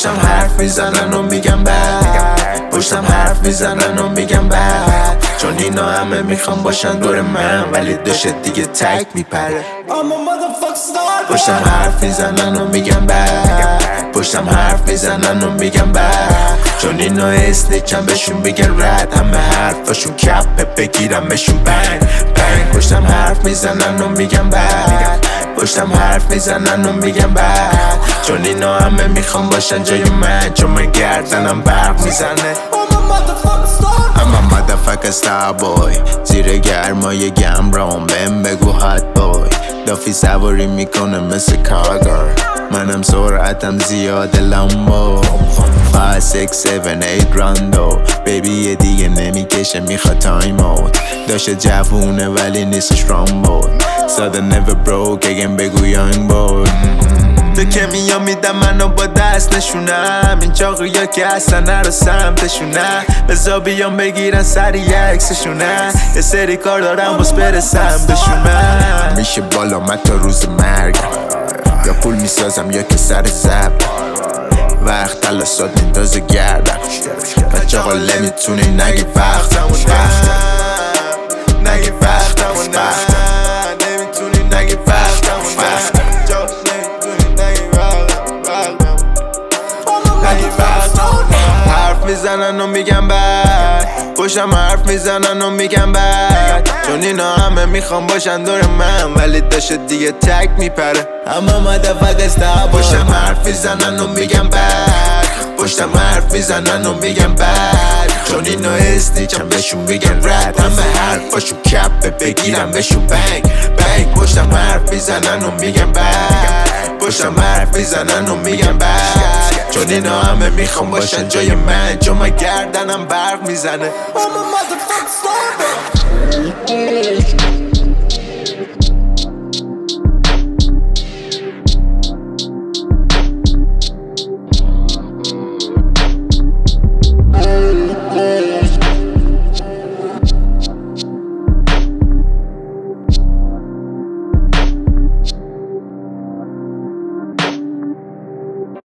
پشتم حرف میزنن و میگم بد، پشتم حرف میزنن و میگم بد، چون اینا همه میخوام باشن دور من ولی داشت دیگه تک میپره. پشتم حرف میزنن و میگم بد، پشتم حرف میزنن و میگم بد، چون اینا اسنیچن بهشون بگن رد، همه حرفاشون کپه بگیرمشون بنگ بنگ. پشتم حرف میزنن و میگم بد، پشتم حرف میزنن و میگم بد، چون اینا همه میخوام باشن جای من، چون من گردنم برق میزنه. I'm a motherfucker star boy، زیر گرمای گمرام بهم بگو hot boy، دافی سواری میکنه مثل کارگر، منم سرعتم زیاده لامبو 5 6 7 8 راندو بیبی یه دیگه نمیکشه میخواد تایم اوت، داشته جوونه ولی نیستش رامبود، ساده never broke اگم بگو young boy. تو که میا میدم منو با دست نشونم، این چاقویا که اصلا نرو سمتشونن، بزا بیان بگیرن سری عکسشونن، یه سری کار دارم بس برسم بهشونن. میشه بالا من تا روز مرگم، یا پول میسازم یا که سر زب، وقت تلاسات میندازه گردم، بچه آقا نمیتونی نگی وقتمون نگی وقتمون نمیتونی نگی وقتمون حرف میزنن و میگم بد، پشتم حرف میزنن و میگم بد، چون اینا همه میخوام باشن دور من ولی داشت دیگه تک میپره. اما مدفق استعبا پشتم حرف میزنن و میگم بد، پشتم حرف میزنن و میگم بد، چون اینا اسنیچن بهشون میگن رد، همه حرفاشون کپه بگیرم بهشون بنگ بنگ. پشتم حرف میزنن و میگم بد، پشتم حرف میزنن و میگم بد، چون اینا همه میخوام باشن جای من، چون من گردنم برق میزنه.